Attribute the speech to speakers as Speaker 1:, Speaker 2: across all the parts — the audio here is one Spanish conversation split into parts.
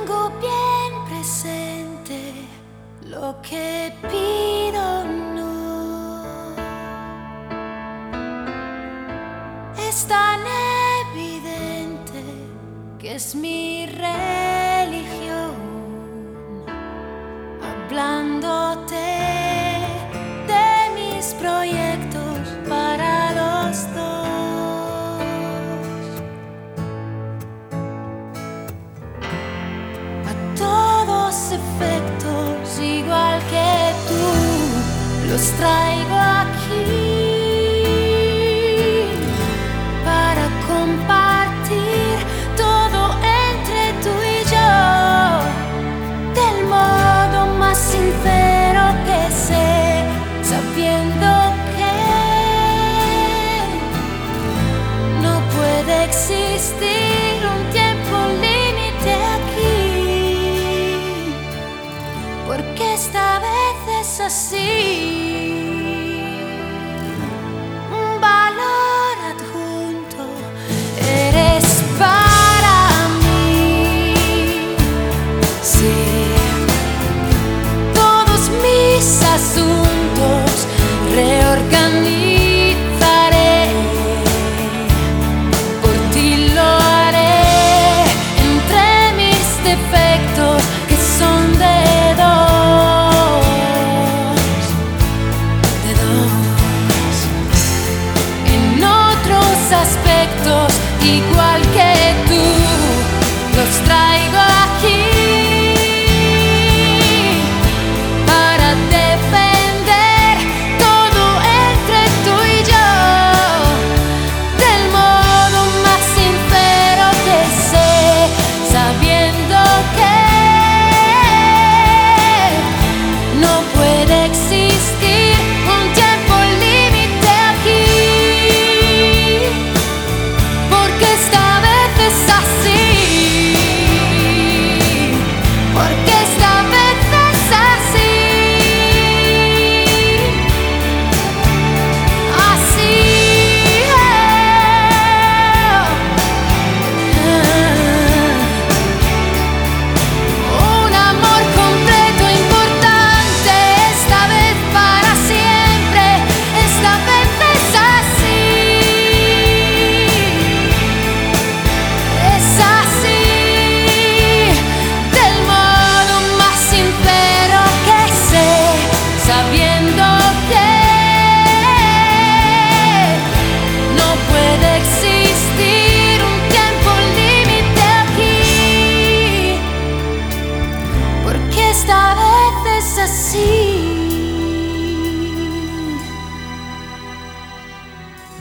Speaker 1: Tengo bien presente lo que pido, no es tan evidente que es mi religión, hablándote de mis proyectos para los dos. A todos efectos, igual que tú, los traigo aquí para compartir todo entre tú y yo, del modo más sincero que sé, sabiendo que no puede existir un tiempo límite aquí, porque esta vez es así. Un valor adjunto eres para mí. Sí, todos mis asuntos reorganizaré. Por ti lo haré entre mis defectos, que son de dos. En otros aspectos, igual que tú, los traigo aquí para defender todo entre tú y yo, del modo más sincero que sé, sabiendo que no puede existir un tiempo límite aquí, porque esta vez es así. Porque esta vez es así. Así. Un amor completo, importante, esta vez para siempre. Esta vez es así. Es así, del modo más sincero que sé, sabiendo que no puede existir un tiempo límite aquí, porque esta vez es así.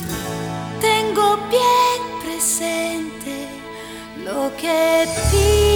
Speaker 1: Tengo bien presente lo que pido.